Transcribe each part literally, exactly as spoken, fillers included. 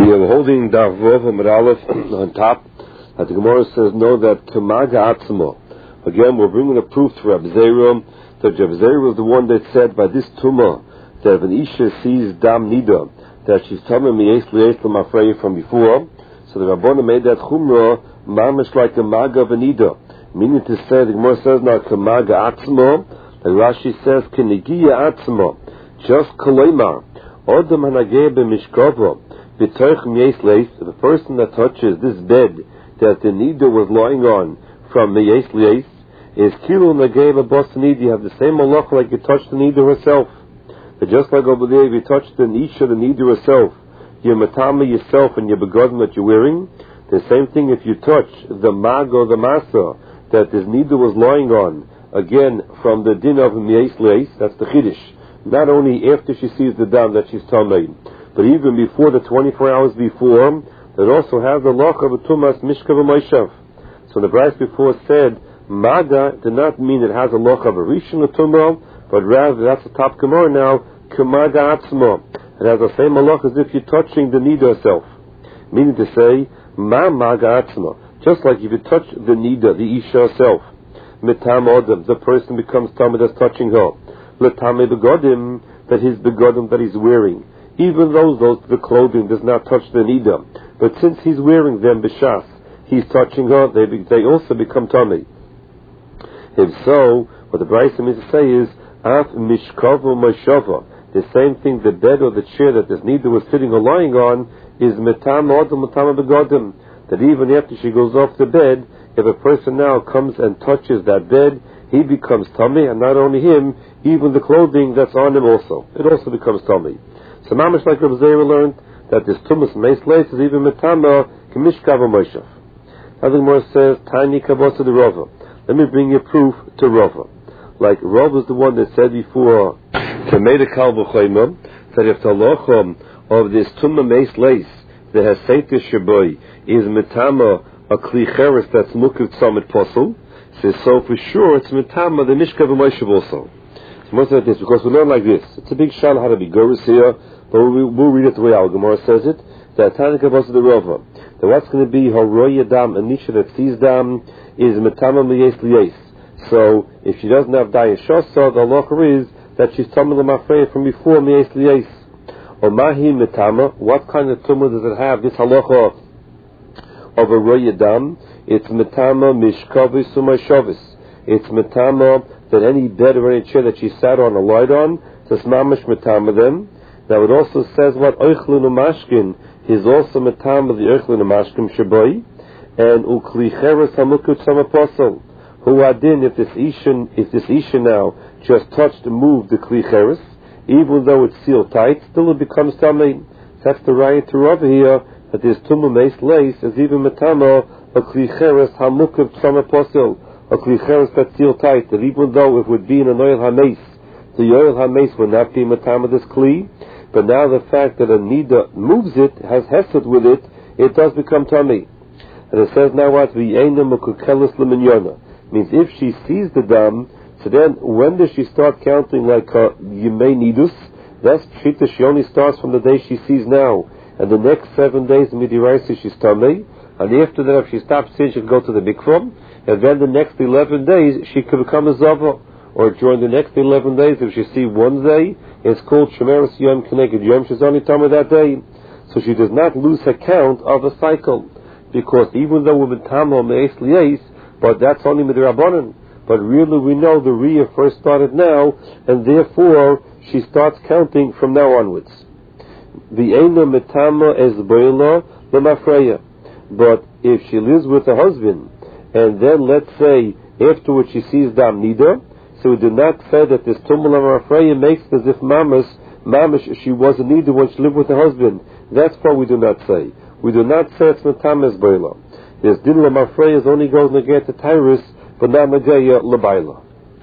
We are holding Daf Vav Amud Aleph on top. That the Gemara says, no, that Kamaga Atzmo. Again, we're bringing a proof to Reb Zera that Reb Zera was the one that said by this Tumah that if an Isha sees Dam Nida, that she's telling me Yes Li'es L'Mafreya from before. So the Rabbana made that Chumrah mamish like a Maga V'Nida. Meaning to say, the Gemara says now Kamaga Atzmo, like Rashi says, Kenigiya Atzmo, just Kaleimar, Odam Hanageh B'Mishkava, the person that touches this bed that the Nida was lying on from the Yes Li'es is Kilu Nageh B'Bos Nida. You have the same malach like you touched the Nida herself. But just like over there, if you touch the Nisha, the Nida herself, you're matama yourself and your begotten that you're wearing. The same thing if you touch the Mag or the Masa that this Nida was lying on, again from the din of the Yes Li'es, that's the Chiddush. Not only after she sees the dam that she's tamei, but even before the twenty-four hours before, that also has the loch of a tumas mishkav v'moishav. So the Bryce before said, Maga did not mean it has a loch of a rishon tumah, but rather that's the top gemara now, Kamaga Atzmo. It has the same halach as if you're touching the Nida herself. Meaning to say, Ma Maga Atzmo. Just like if you touch the Nida, the Isha herself, Mitam Odom, the person becomes Tamid that's touching her. Letame begodim, that his begodim that he's wearing. Even those, those the clothing does not touch the Nida. But since he's wearing them b'shas, he's touching her, they, be, they also become tummy. If so, what the Bryce means to say is, Af mishkava mashava. The same thing, the bed or the chair that this Nida was sitting or lying on, is metam odom metam begodim. That even after she goes off the bed, if a person now comes and touches that bed, he becomes tummy, and not only him, even the clothing that's on him also. It also becomes tummy. So mamish like Reb Zera learned that this tumas meis leis is even metama k'mishkava moshav. Now the Gemara says tiny kabos to the Rava. Let me bring you proof to Rava. Like Rav was the one that said before, Kameda Kal B'Choyma, that if the halacha of this tumah meis leis that has seiter shaboy is metama a klicheres that's mukiv tzamid posel, says so for sure it's metama the mishkav moshav also. So most of this because we learn like this. It's a big shal how to be goris here. But we'll, we'll read it the way Al Gemara says it. That Tanika was the Rava. That what's going to be Haroya Dam, a Nisha that sees Dam, is Metama Miyes Liyes. So, if she doesn't have Daya Shosa, the halacha is that she's Tamil Mafreya from before Miyes Liyes. Or Mahi Metama, what kind of tumah does it have? This halacha of Haroya Dam, it's Metama Mishkavis Sumashavis. It's Metama that any bed or any chair that she sat on or lied on, it's Mamish Metama them. Now it also says what Oichlin Umashkin is also Matam of the Oichlin Umashkin Shabai and Uklicheres Hamukut Samaposel. Who adin if this Isha if this Isha now just touched and moved the Klicheres, even though it's sealed tight, still it becomes Tamei. That's the right to over here that this Tumah Meis Leis is even Matama a Klicheres Hamukut Samaposel, a Klicheres that's sealed tight, that even though it would be in an oil Hameis, the oil Hameis would not be Matama this Kli. But now the fact that a Nida moves it, has hesed with it, it does become tummy. And it says now what? V'yeina mekukelis l'minyona. Means if she sees the dam, so then when does she start counting like her Yimei Nidus? That's Pshita, she only starts from the day she sees now. And the next seven days, Midiraisi, she's tummy. And after that, if she stops seeing, she can go to the mikvah. And then the next eleven days, she can become a Zava. Or during the next eleven days, if she sees one day, it's called Shemeres Yom Keneged Yom. She's only Tamar that day. So she does not lose her count of a cycle. Because even though we've been Tamar Me'es Li'es, but that's only Midrabanan. But really we know the Riyah first started now, and therefore she starts counting from now onwards. V'eina metama es boila l'mafreya. But if she lives with her husband, and then let's say afterwards she sees Dam Nida, so we do not say that this Tumul Amafreya makes it as if Mamash, Mamash, she was a Nida when she lived with her husband. That's what we do not say. We do not say it's Matames Baila. This Din Amafreya only goes Nagaya to Tyrus, but not Nagaya Labaila.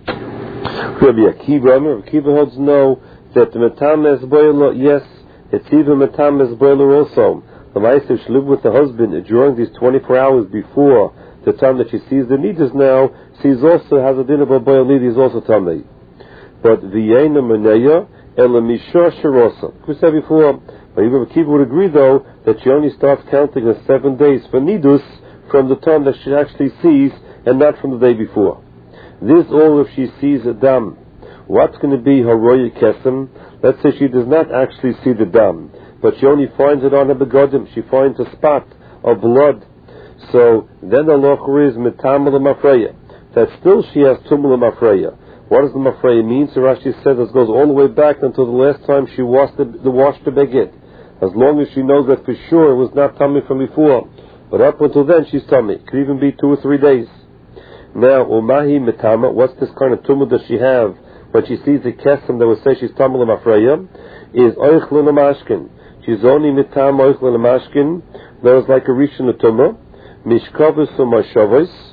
Rabbi Akiva, Rabbi Akiva holds no, that the Matames Baila, yes, it's even Matames Baila also. The Maisa, if she lived with her husband during these twenty-four hours before the time that she sees the Nidas now, she also has a din of a boil nid, is also tamei. But v'yeina meneya Ela Mishor Sharosa. We said before, but Rabbi Akiva would agree though that she only starts counting on seven days for Nidus from the time that she actually sees and not from the day before. This all if she sees a dam. What's going to be her roya kesem? Let's say she does not actually see the dam, but she only finds it on her begodim. She finds a spot of blood. So then the locher is mitamel mafreya. That still she has tumul mafreya. What does the mafreya mean? So Rashi says it goes all the way back until the last time she washed the, the washed the beged. As long as she knows that for sure it was not tummy from before. But up until then she's tummy. It could even be two or three days. Now, umahi mitama, what's this kind of tumul does she have when she sees the kesem that would say she's tumul mafreya? Is oichlin amashkin. She's only mitam oichlin amashkin. That was like a rishon tumah. Mishkavus u'mashavos.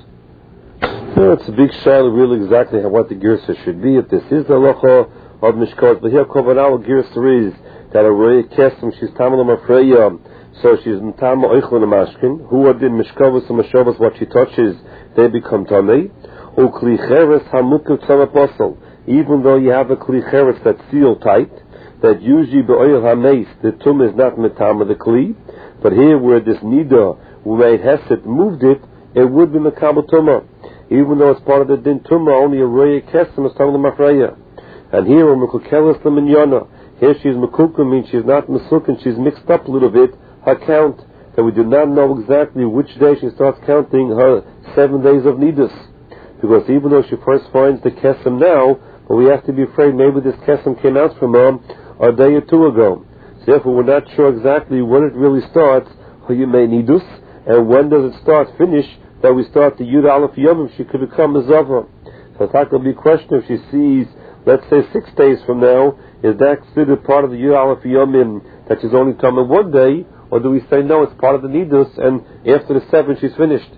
No, it's a big shayla, really exactly how, what the girsa should be. If this is the halacha of mishkavus, but here kovanal girsa is that a roya kesem she's tamal mafreya, so she's mitam oichlin amashkin. Who are the mishkavus u'mashavos? What she touches, they become tamei. Ukli cheres hamukav tzama posel. Even though you have a kli cheres that's sealed tight, that usually be'oil hameis the tum is not mitam of the kli, but here where this nida who made hesed moved it, it would be mekabel tumah. Even though it's part of the din tumah, only a roya kesem is tamel mafreya. And here we're mekukeles l'minyana. Here she's mekuka, means she's not mesukin, she's mixed up a little bit her count, that we do not know exactly which day she starts counting her seven days of nidus. Because even though she first finds the kesem now, but we have to be afraid maybe this kesem came out from her a day or two ago. So therefore we're not sure exactly when it really starts, her yemei nidus, and when does it start, finish, that we start the Yud Aleph Yomim, she could become a Zava. So that will be a question if she sees, let's say six days from now, is that considered part of the Yud Aleph Yomim that she's only come in one day, or do we say no, it's part of the Nidus, and after the seven she's finished?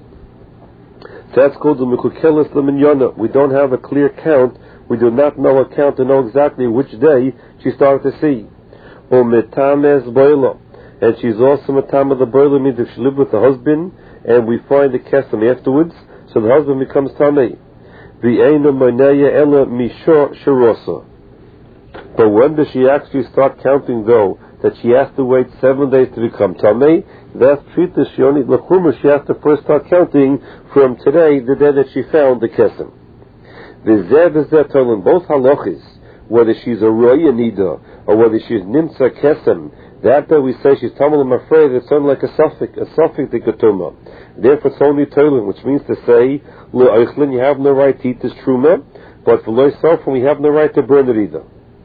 So that's called the Mekukeles L'Minyana. We don't have a clear count, we do not know a count to know exactly which day she started to see. Or Metames Boila. And she's also Matama the Boila, means if she lived with the husband, and we find the kesem afterwards, so the husband becomes tamei. V'einu moneya ela mishor sharosa. But when does she actually start counting though, that she has to wait seven days to become tamei? That's treated she only l'chumah, she has to first start counting from today, the day that she found the kesem. V'zeh v'zeh tolan, both halachis, whether she's a roya nida, or whether she's nimtza kesem, that that we say she's tamel mafreya, it's only like a suffix, a suffix dikatuma. Therefore it's only toiling, which means to say, lo eichlin, you have no right to eat this truma, but for lo sofrim, we have no right to burn it either.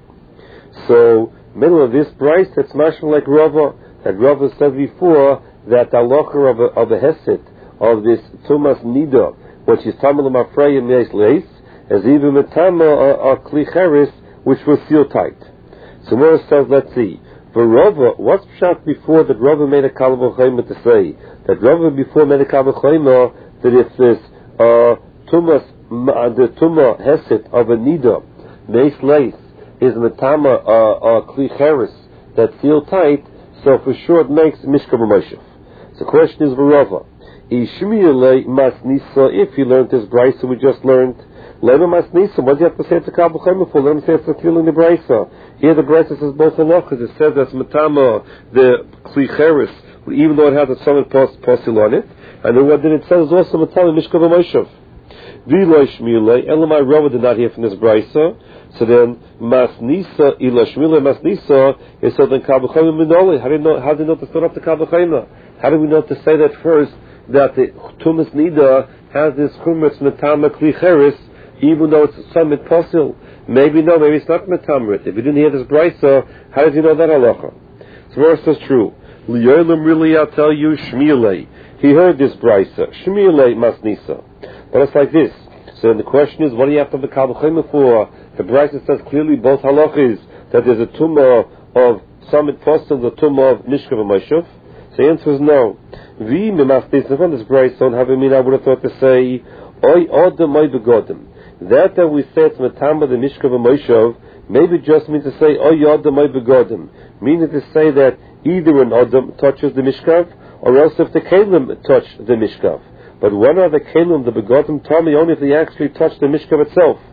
So, middle of this price, it's mashma like Rava, that Rava said before, that the halacha of a, of a hesed, of this tumas nida, when she's tamel mafreya meis leis, as even metama a kli cheres, which was sealed tight. So Morris says, let's see, for Rava, what's pshat before that Rava made a kal v'chayma to say? That Rava before made a kal v'chayma that if this uh, tumas, uh, the tumah hesed of a nida, meis leis, is metama a kli cheres that's sealed tight, so for sure it makes mishka b'moshev. So the question is Rava, ishmiyalei mas nisa, if he learned this brayso we just learned, Lema mas nisa, what do you have to say it's a kal v'chayma for? Let him say it's a kil in the brayso. Here the brayso says both halachas. It says that's metama the kli cheres, even though it has a summit posil on it, and then what did it say is also metama mishka v'moshev. V'lo shmilei, elamai Rava did not hear from this brayso. So then mas nisa ila shmilei mas nisa is so then kal v'chayma minoli. How do you know? How do you know to start up the kal v'chayma? How do we know to say that first that the tumas nida has this chumetz metama kli cheres, even though it's a summit posil? Maybe no, maybe it's not metamrit. If you didn't hear this brayso, how did you know that halacha? So verse is true. Liyolim really, I'll tell you, shmilei. He heard this brayso. Shmilei masnisa. But it's like this. So then the question is, what do you have to have the kal v'chayma for? The brayso says clearly both halachas that there's a tumah of summit posil, the tumah of mishka v'moshev. So the answer is no. Vi mimasnisa from this brayso, having mean I would have thought to say, oy odem oy begodim. That that we say it's metamba the mishka v'moshev, maybe just means to say oh yodam oy begodim, meaning to say that either an adam touches the mishkav, or else if the kelim touch the mishkav. But when are the kelim the begodim? Tell me only if they actually touch the mishkav itself.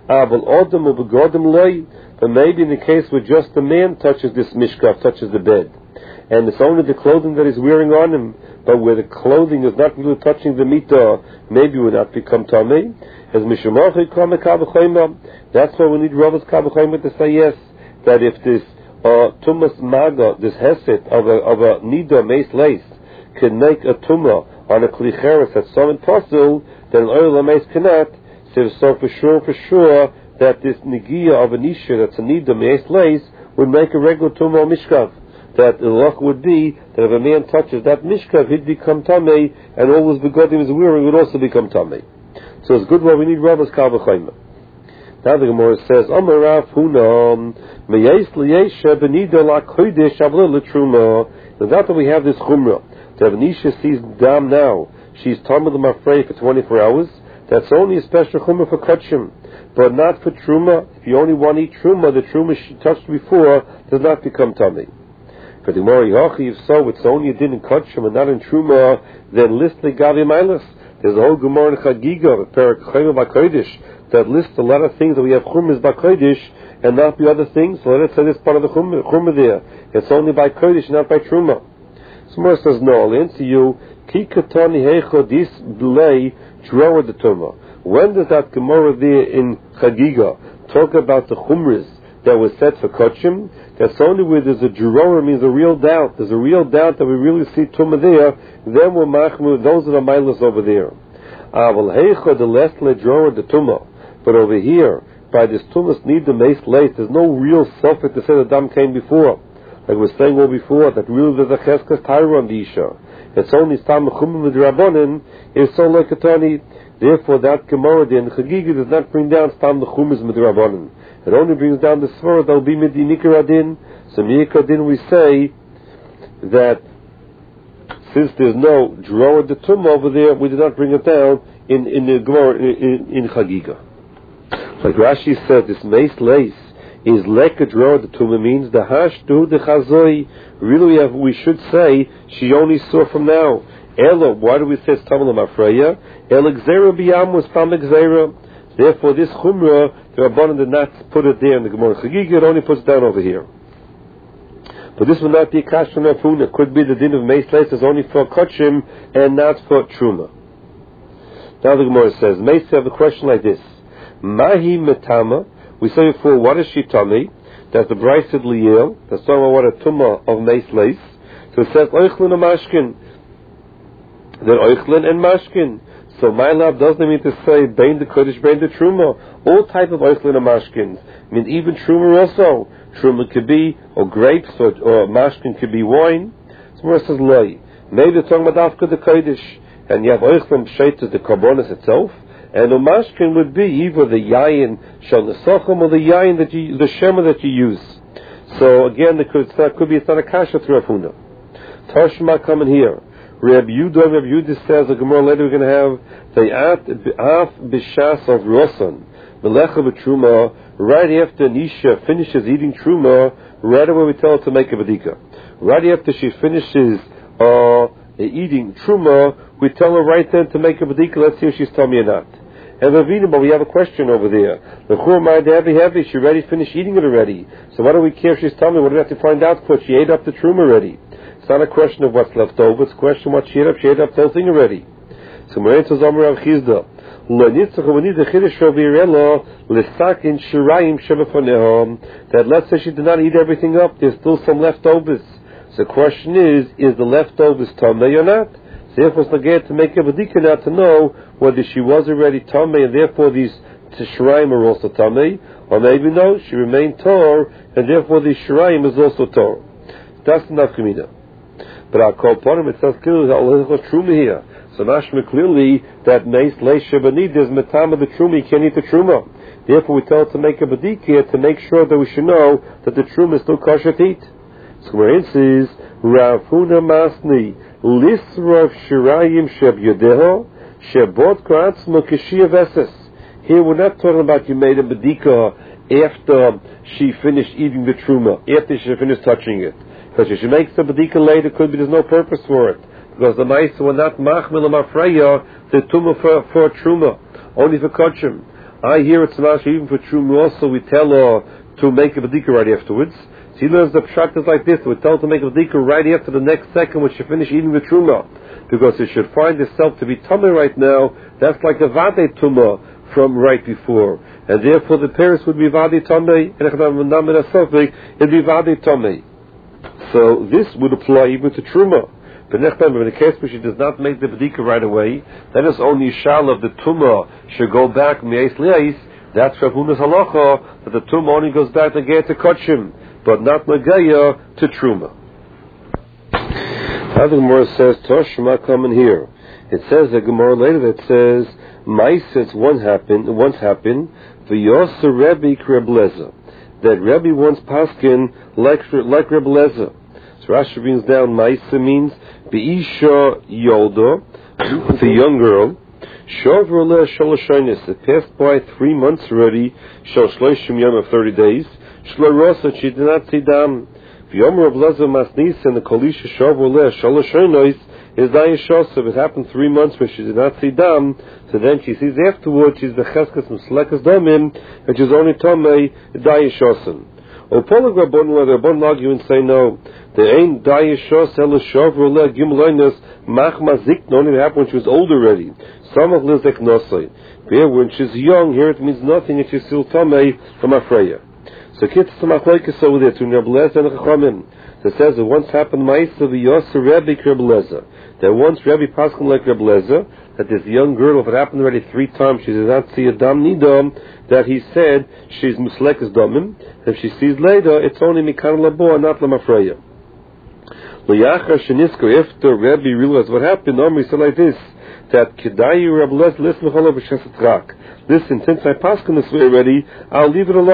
Abel Odom or Begodim Loi, but maybe in the case where just the man touches this mishkav, touches the bed, and it's only the clothing that is wearing on him, but where the clothing is not really touching the mita, maybe will not become tamei. As Mishamachi Kama Kabachayma, that's why we need Ravas Kabachayma to say yes, that if this uh, Tumas Maga, this Hesed of a, of a Nida Mace Lace, can make a Tumah on a Klicheres that's so impossible, then Oil Mace cannot. So, so for sure, for sure, that this Nigia of a Nisha that's a Nida Mace Lace would make a regular Tumah Mishkav. That the luck would be that if a man touches that Mishkav, he'd become Tamei, and all those begodim is wearing would also become Tamei. So it's good why we need Rabbas Kal V'Chayma. Now the Gemara says, Amar Rav Huna, Meyes Liyesha Benida La Kodesh Avla L'Truma. Now that we have this Chumrah, that if Nisha sees Dam now, she's Talmud L'Mafrei for twenty-four hours, that's only a special Chumrah for Kachim, but not for Truma. If you only want to eat Truma, the Truma she touched before does not become Tamei. For the Gemara Yachi, if so, it's only a din in Kachim and not in Truma, then list the Gavi Mailas. There's a whole Gemara in Chagiga, Perak Chayma B'Kodesh, that lists a lot of things that we have Chumas B'Kodesh and not the other things. So let's say this part of the Chumah, Chumah there. It's only by Kodesh, not by Truma. So Gemara says, no, I'll answer you, Ki Katani Heicho Dis Blei Drawer the Tumah. When does that Gemara there in Chagiga talk about the Chumras that was set for Kachim? That's only where there's a drawer, means a real doubt. There's a real doubt that we really see Tumah there. Then we're machmu, those are the milas over there. Aval heicha the less le drawer the Tumah. But over here, by this Tumah's need the mace lace, there's no real suffix to say the dam came before. Like we were saying all before, that really there's a cheskas tyra on the isha. It's only stam chumim with rabbonin, it's so like a tani. Therefore, that Gemara in Chagiga does not bring down stam the chumis with rabbonin. It only brings down the svara that will be medinikar adin. So medinikar adin we say that since there's no drawer the tumah over there, we did not bring it down in in the Gemara in, in, in Chagiga. Like Rashi said, this mace lace is like a drawer the tumah means the hashdu the chazoi. Really, we have we should say she only saw from now. Elo, why do we say it's Tamil Mafreya? El Gzera Biyam was Pam Gzera. Therefore, this Chumrah, the Rabbanan did not put it there in the Gemara Chagiga, it only puts it down over here. But this will not be a Kash from Rafun. It could be the din of Meis Leis is only for Kachim and not for Truma. Now the Gemara says, Meis have a question like this. Mahi Metama, we say before, what is she Tami? That's the Bryce said Liel, that's talking about what a Tumah of Meis Leis. So it says, Oichlin and Mashkin. Then Oichlin and Mashkin. So my lab doesn't mean to say Bain the Kodesh, Bain the Truma. All type of Oichlin and Mashkins. I mean, even Truma also. Truma could be, or grapes, or, or Mashkin could be wine. So where it says Loi. Maybe they're talking about Afka the Kodesh. And you have Oichlin Pshet, the Karbonis itself. And the Mashkin would be either the Yayin Shal Nesachim or the Yayin that you, the Shema that you use. So again, it could, it could be, it's not a Kasha through Afuna. Tashma coming here. Reb Yudah, Reb Yudah says, the Gemara later we're going to have the Af Bishas of Rosan, Melecha B'Truma, right after Nisha finishes eating Truma, right away we tell her to make a Badika. Right after she finishes uh, eating Truma, we tell her right then to make a Badika. Let's see if she's telling me or not. And Ravina, but we have a question over there. The Churmai heavy heavy, she already finished eating it already. So why do we care if she's telling me? What do we have to find out for? She ate up the Truma already. It's not a question of what's left over, it's a question of what she ate up. She ate up the whole thing already. So Marin says, Amar Rav Chizda, that let's say she did not eat everything up, there's still some leftovers. So the question is, is the leftovers tamei or not? So therefore it's not to make a badika now to know whether she was already tamei and therefore these shiraim are also tamei, or maybe no, she remained tor and therefore the shiraim is also tor. That's enough kamina. But I'll call upon him, it says clearly that Allah is truma here. So mashma clearly that meis leisha benid is metama the truma, you can't eat the truma. Therefore we tell her to make a badikah to make sure that we should know that the truma is still kosher to eat. So where it says, Rav Huna Masni, Lisrav Shirayim Sheb Yodeho, Shebot Kratzma Kishia Veses. Here we're not talking about you made a badikah after she finished eating the truma, after she finished touching it. Because if she makes the badika later, could be there's no purpose for it. Because the mice were not machmil mafreya, the tumah for, for truma, only for kachim. I hear it's not even for Truma also we tell her to make a Badika right afterwards. She learns the pshat is like this. We tell her to make a Badika right after the next second when she finishes eating the Truma. Because it should find itself to be Tumah right now. That's like a Vade Tumah from right before. And therefore the parents would be Vade Tumah, and it'd be Vade Tumah. So this would apply even to Truma. But next time, in the case where she does not make the Badika right away, then it's only Shal of the Tumah should go back Me'ez Li'ais. That's Rav Huna's halacha, that the Tumah only goes back to Geya to Kotshim, but not Nagaya to Truma. Now the Gemara says, Toshma coming here. It says, the Gemara later that says, Maises once happened, once happened, V'yosa Rebbe Krebleza. That Rebbe once paskin like, like Rebbe Leza. So Rashi brings down Maisa means Be'isha Yolda, the young girl. Shavur Leh Shalashainis. It passed by three months already. Shal Shloshim Yom of thirty days. Shlorosa, she did not see dam. V'yomer of Leza Masnis and the Kolisha Shavur Leh Shalashainis is Dayashosav. It happened three months where she did not see dam. So then she sees afterwards she's Becheskas Muslekas Damim, which is only Tomei Dayashosan. Or Polag Rabbon, where the Rabbon argue and say no. There ain't Dayashos Elashov Ruleh Gimlainas Machma Zik, only happened when she was old already. Some of Lizek Nosai. Here, when she's young, here it means nothing if she's still Tomei from Afreya. So Kitz Tamachlaikis over there to Neblez and Chachamim. That says that once happened Maisa V'Yosa Rebbe Krebleza. That once Rebbe Paskin like Krebleza, that this young girl, if it happened already three times, she did not see a dam nidam, that he said she's Muslekas Damim. If she sees later, it's only Mikan Labo and not Lamafreya. L'yachar shenisker, after Rebbe realized what happened, Omri said like this, that Kedayu Rebbe Les listen Listen, since I paskin this way already, I'll leave it alone.